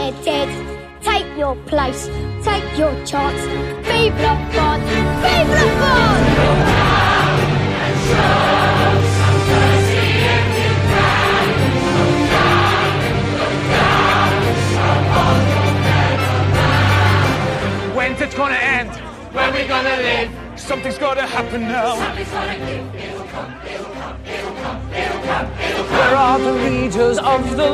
they're dead. Take your place, take your chance. Vive la France! Vive la France! When's it gonna end? When we gonna live? Something's gotta happen now. Something's gonna give. It'll come, it'll come, it'll come, it'll come, it'll come. Where are the leaders of the